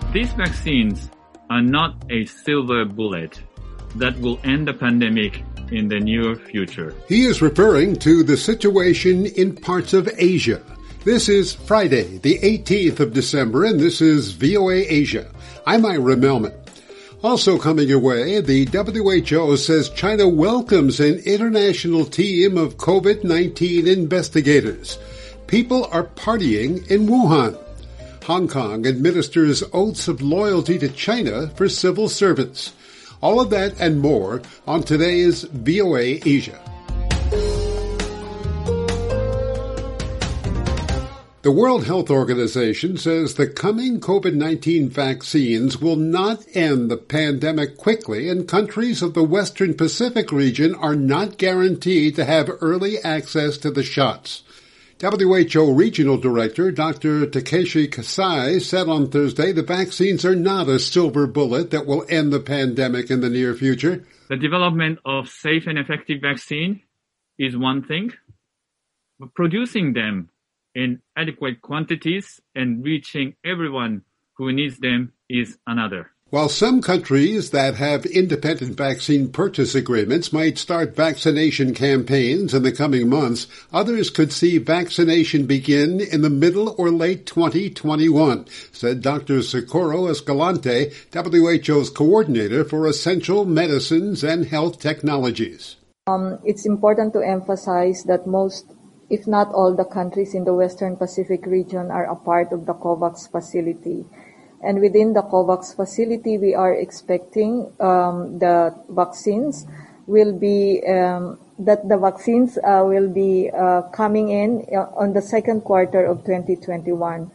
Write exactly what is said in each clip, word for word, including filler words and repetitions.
These vaccines are not a silver bullet that will end the pandemic in the near future. He is referring to the situation in parts of Asia. This is Friday, the eighteenth of December, and this is V O A Asia. I'm Ira Melman. Also coming your way, the W H O says China welcomes an international team of COVID nineteen investigators. People are partying in Wuhan. Hong Kong administers oaths of loyalty to China for civil servants. All of that and more on today's V O A Asia. The World Health Organization says the coming COVID nineteen vaccines will not end the pandemic quickly, and countries of the Western Pacific region are not guaranteed to have early access to the shots. W H O Regional Director Doctor Takeshi Kasai said on Thursday the vaccines are not a silver bullet that will end the pandemic in the near future. The development of safe and effective vaccine is one thing, but producing them in adequate quantities and reaching everyone who needs them is another. While some countries that have independent vaccine purchase agreements might start vaccination campaigns in the coming months, others could see vaccination begin in the middle or late twenty twenty-one, said Doctor Socorro Escalante, W H O's coordinator for essential medicines and health technologies. Um, it's important to emphasize that most, if not all, the countries in the Western Pacific region are a part of the COVAX facility. And within the COVAX facility, we are expecting um, the vaccines will be um, that the vaccines uh, will be uh, coming in on the second quarter of twenty twenty-one.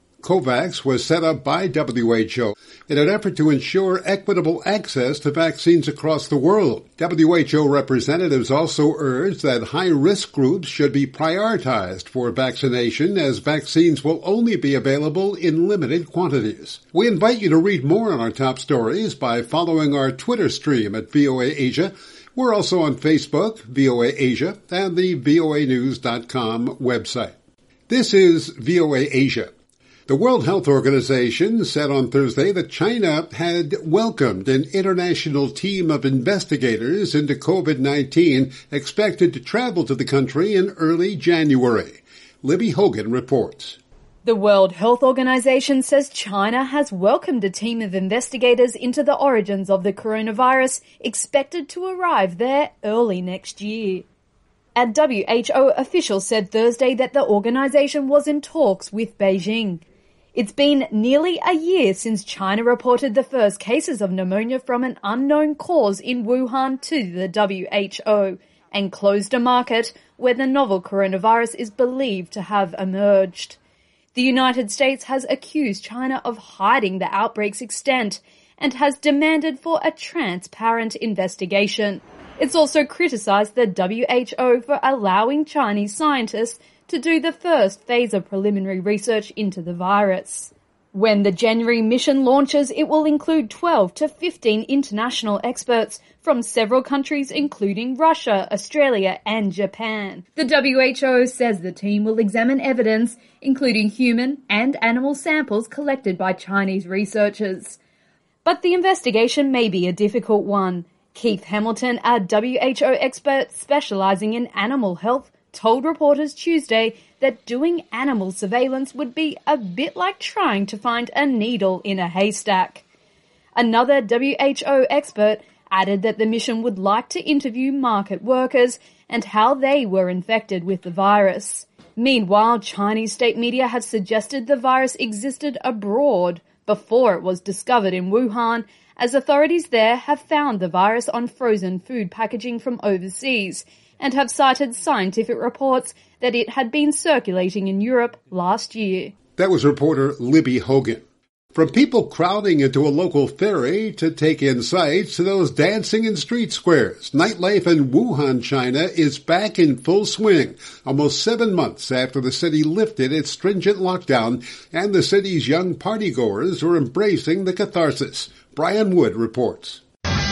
COVAX was set up by W H O in an effort to ensure equitable access to vaccines across the world. W H O representatives also urged that high-risk groups should be prioritized for vaccination, as vaccines will only be available in limited quantities. We invite you to read more on our top stories by following our Twitter stream at V O A Asia. We're also on Facebook, V O A Asia, and the V O A news dot com website. This is V O A Asia. The World Health Organization said on Thursday that China had welcomed an international team of investigators into COVID nineteen expected to travel to the country in early January. Libby Hogan reports. The World Health Organization says China has welcomed a team of investigators into the origins of the coronavirus, expected to arrive there early next year. A W H O official said Thursday that the organization was in talks with Beijing. It's been nearly a year since China reported the first cases of pneumonia from an unknown cause in Wuhan to the W H O and closed a market where the novel coronavirus is believed to have emerged. The United States has accused China of hiding the outbreak's extent and has demanded for a transparent investigation. It's also criticized the W H O for allowing Chinese scientists to do the first phase of preliminary research into the virus. When the January mission launches, it will include twelve to fifteen international experts from several countries including Russia, Australia and Japan. The W H O says the team will examine evidence, including human and animal samples collected by Chinese researchers. But the investigation may be a difficult one. Keith Hamilton, a W H O expert specializing in animal health, told reporters Tuesday that doing animal surveillance would be a bit like trying to find a needle in a haystack. Another W H O expert added that the mission would like to interview market workers and how they were infected with the virus. Meanwhile, Chinese state media have suggested the virus existed abroad before it was discovered in Wuhan, as authorities there have found the virus on frozen food packaging from overseas and have cited scientific reports that it had been circulating in Europe last year. That was reporter Libby Hogan. From people crowding into a local ferry to take in sights to those dancing in street squares, nightlife in Wuhan, China is back in full swing, almost seven months after the city lifted its stringent lockdown, and the city's young partygoers are embracing the catharsis. Brian Wood reports.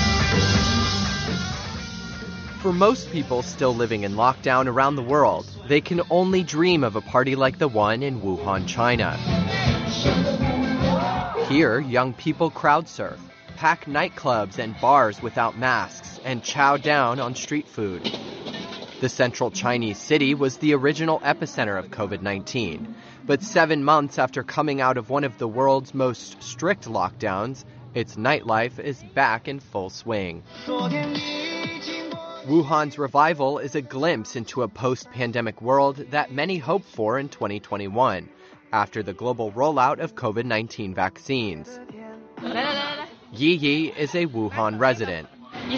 For most people still living in lockdown around the world, they can only dream of a party like the one in Wuhan, China. Here, young people crowd surf, pack nightclubs and bars without masks, and chow down on street food. The central Chinese city was the original epicenter of COVID nineteen. But seven months after coming out of one of the world's most strict lockdowns, its nightlife is back in full swing. Wuhan's revival is a glimpse into a post-pandemic world that many hope for in twenty twenty-one, after the global rollout of COVID nineteen vaccines. Yi Yi is a Wuhan resident.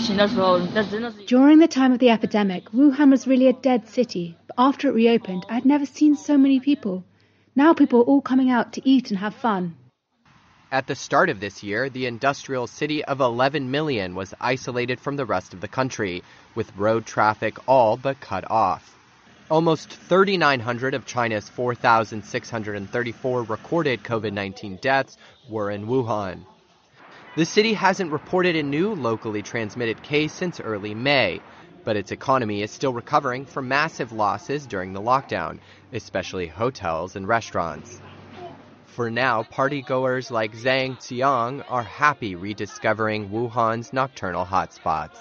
During the time of the epidemic, Wuhan was really a dead city. But after it reopened, I'd never seen so many people. Now people are all coming out to eat and have fun. At the start of this year, the industrial city of eleven million was isolated from the rest of the country, with road traffic all but cut off. Almost three thousand nine hundred of China's four thousand six hundred thirty-four recorded COVID nineteen deaths were in Wuhan. The city hasn't reported a new locally transmitted case since early May, but its economy is still recovering from massive losses during the lockdown, especially hotels and restaurants. For now, partygoers like Zhang Xiang are happy rediscovering Wuhan's nocturnal hotspots.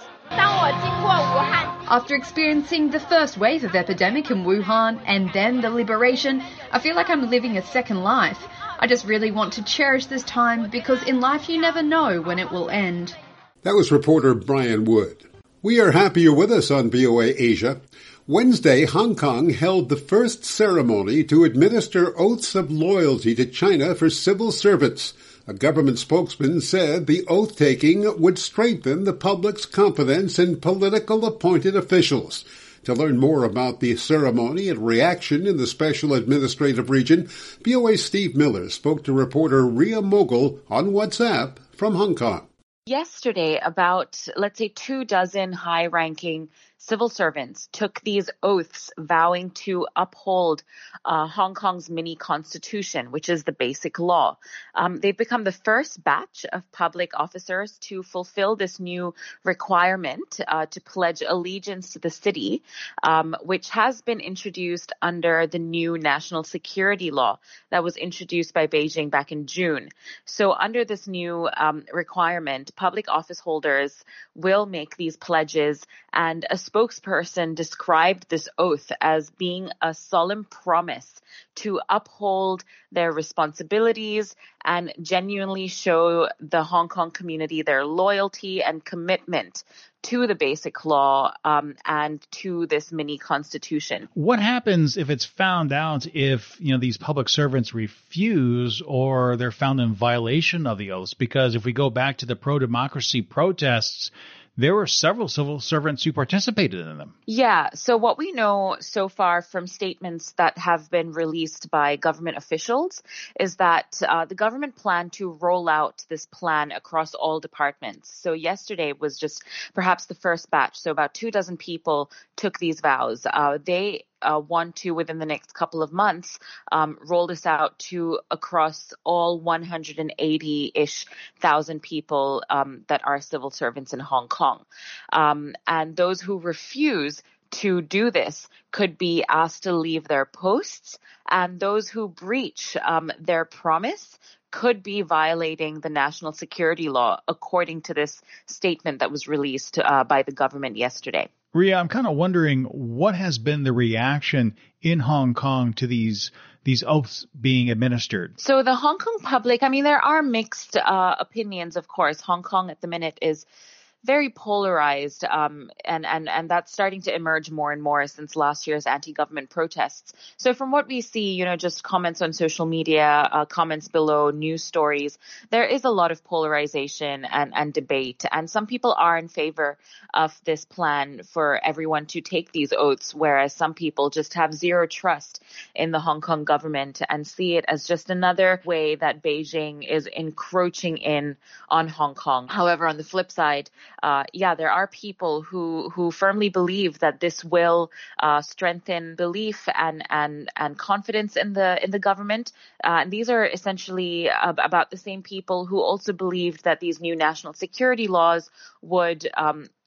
After experiencing the first wave of epidemic in Wuhan and then the liberation, I feel like I'm living a second life. I just really want to cherish this time because in life you never know when it will end. That was reporter Brian Wood. We are happy you're with us on V O A Asia. Wednesday, Hong Kong held the first ceremony to administer oaths of loyalty to China for civil servants. A government spokesman said the oath-taking would strengthen the public's confidence in political appointed officials. To learn more about the ceremony and reaction in the Special Administrative Region, V O A's Steve Miller spoke to reporter Ria Mogul on WhatsApp from Hong Kong. Yesterday, about, let's say, two dozen high-ranking civil servants took these oaths vowing to uphold uh, Hong Kong's mini constitution, which is the basic law. Um, they've become the first batch of public officers to fulfill this new requirement uh, to pledge allegiance to the city, um, which has been introduced under the new national security law that was introduced by Beijing back in June. So under this new um, requirement, public office holders will make these pledges, and a spokesperson described this oath as being a solemn promise to uphold their responsibilities and genuinely show the Hong Kong community their loyalty and commitment to the basic law um, and to this mini constitution. What happens if it's found out if, you know, these public servants refuse or they're found in violation of the oaths? Because if we go back to the pro-democracy protests, there were several civil servants who participated in them. Yeah. So what we know so far from statements that have been released by government officials is that uh, the government planned to roll out this plan across all departments. So yesterday was just perhaps the first batch. So about two dozen people took these vows. Uh, they Uh, want to, within the next couple of months, um, roll this out to across all one hundred eighty-ish thousand people um, that are civil servants in Hong Kong. Um, and those who refuse to do this could be asked to leave their posts, and those who breach um, their promise could be violating the national security law, according to this statement that was released uh, by the government yesterday. Ria, I'm kind of wondering what has been the reaction in Hong Kong to these these oaths being administered. So the Hong Kong public, I mean, there are mixed uh, opinions, of course. Hong Kong at the minute is very polarized, um, and, and, and that's starting to emerge more and more since last year's anti-government protests. So from what we see, you know, just comments on social media, uh, comments below, news stories, there is a lot of polarization and, and debate. And some people are in favor of this plan for everyone to take these oaths, whereas some people just have zero trust in the Hong Kong government and see it as just another way that Beijing is encroaching in on Hong Kong. However, on the flip side, Uh, yeah, there are people who, who firmly believe that this will uh, strengthen belief and, and, and confidence in the in the government. Uh, and these are essentially uh, about the same people who also believed that these new national security laws would um,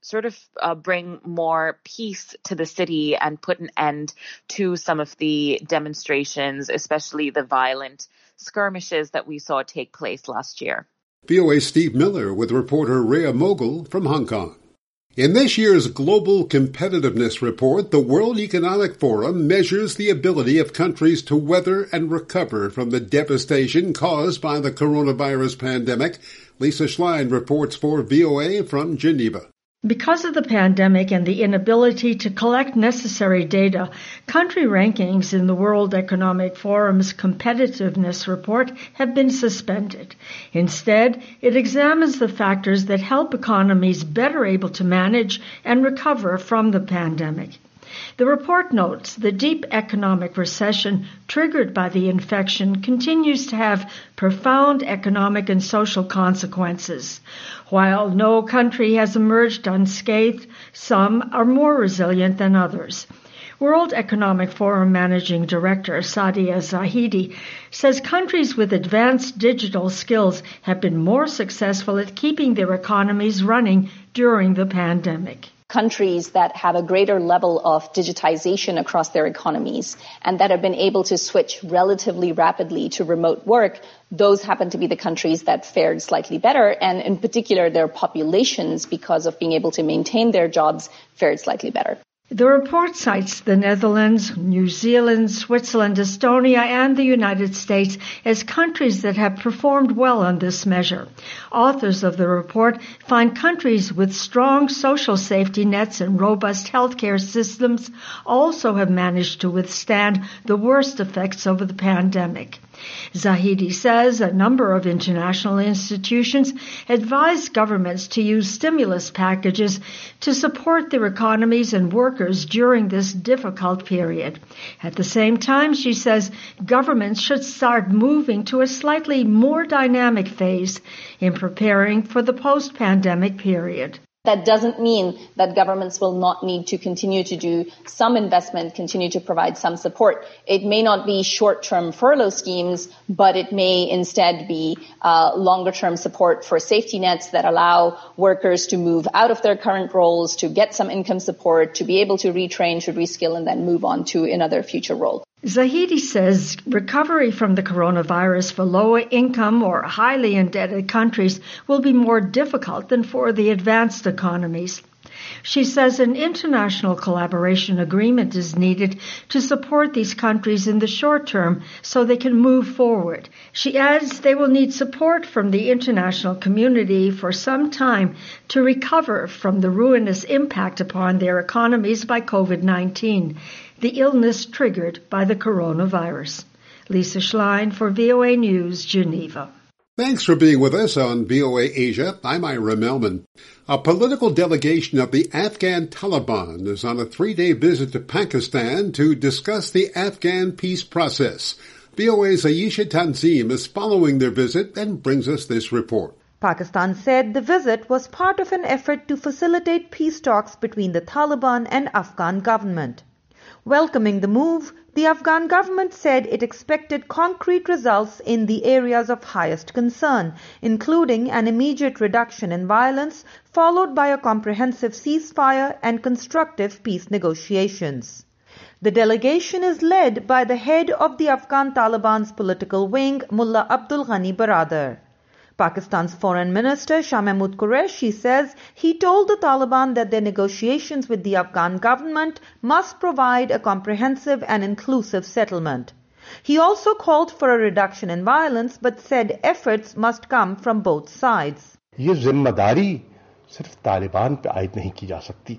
sort of uh, bring more peace to the city and put an end to some of the demonstrations, especially the violent skirmishes that we saw take place last year. V O A's Steve Miller with reporter Rhea Mogul from Hong Kong. In this year's Global Competitiveness Report, the World Economic Forum measures the ability of countries to weather and recover from the devastation caused by the coronavirus pandemic. Lisa Schlein reports for V O A from Geneva. Because of the pandemic and the inability to collect necessary data, country rankings in the World Economic Forum's Competitiveness Report have been suspended. Instead, it examines the factors that help economies better able to manage and recover from the pandemic. The report notes the deep economic recession triggered by the infection continues to have profound economic and social consequences. While no country has emerged unscathed, some are more resilient than others. World Economic Forum Managing Director Sadia Zahidi says countries with advanced digital skills have been more successful at keeping their economies running during the pandemic. Countries that have a greater level of digitization across their economies and that have been able to switch relatively rapidly to remote work, those happen to be the countries that fared slightly better, and in particular their populations, because of being able to maintain their jobs, fared slightly better. The report cites the Netherlands, New Zealand, Switzerland, Estonia, and the United States as countries that have performed well on this measure. Authors of the report find countries with strong social safety nets and robust healthcare systems also have managed to withstand the worst effects of the pandemic. Zahidi says a number of international institutions advise governments to use stimulus packages to support their economies and workers during this difficult period. At the same time, she says governments should start moving to a slightly more dynamic phase in preparing for the post-pandemic period. That doesn't mean that governments will not need to continue to do some investment, continue to provide some support. It may not be short-term furlough schemes, but it may instead be uh, longer-term support for safety nets that allow workers to move out of their current roles, to get some income support, to be able to retrain, to reskill, and then move on to another future role. Zahidi says recovery from the coronavirus for lower-income or highly indebted countries will be more difficult than for the advanced economies. She says an international collaboration agreement is needed to support these countries in the short term so they can move forward. She adds they will need support from the international community for some time to recover from the ruinous impact upon their economies by COVID nineteen. The illness triggered by the coronavirus. Lisa Schlein for V O A News, Geneva. Thanks for being with us on V O A Asia. I'm Ira Melman. A political delegation of the Afghan Taliban is on a three-day visit to Pakistan to discuss the Afghan peace process. V O A's Ayesha Tanzim is following their visit and brings us this report. Pakistan said the visit was part of an effort to facilitate peace talks between the Taliban and Afghan government. Welcoming the move, the Afghan government said it expected concrete results in the areas of highest concern, including an immediate reduction in violence, followed by a comprehensive ceasefire and constructive peace negotiations. The delegation is led by the head of the Afghan Taliban's political wing, Mullah Abdul Ghani Baradar. Pakistan's Foreign Minister Shah Mahmood Qureshi says he told the Taliban that their negotiations with the Afghan government must provide a comprehensive and inclusive settlement. He also called for a reduction in violence but said efforts must come from both sides. ये जिम्मेदारी सिर्फ तालिबान पे आयद नहीं की जा सकती.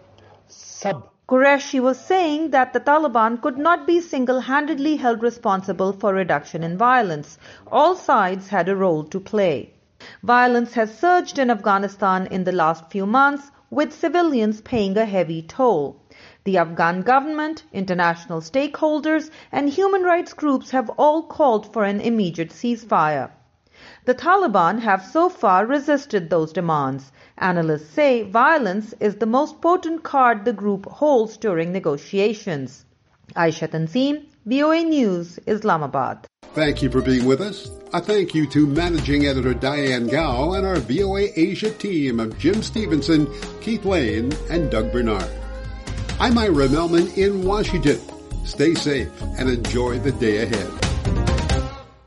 सब Qureshi was saying that the Taliban could not be single-handedly held responsible for reduction in violence. All sides had a role to play. Violence has surged in Afghanistan in the last few months, with civilians paying a heavy toll. The Afghan government, international stakeholders, and human rights groups have all called for an immediate ceasefire. The Taliban have so far resisted those demands. Analysts say violence is the most potent card the group holds during negotiations. Aisha Tanzim, V O A News, Islamabad. Thank you for being with us. A thank you to Managing Editor Diane Gao and our V O A Asia team of Jim Stevenson, Keith Lane, and Doug Bernard. I'm Ira Melman in Washington. Stay safe and enjoy the day ahead.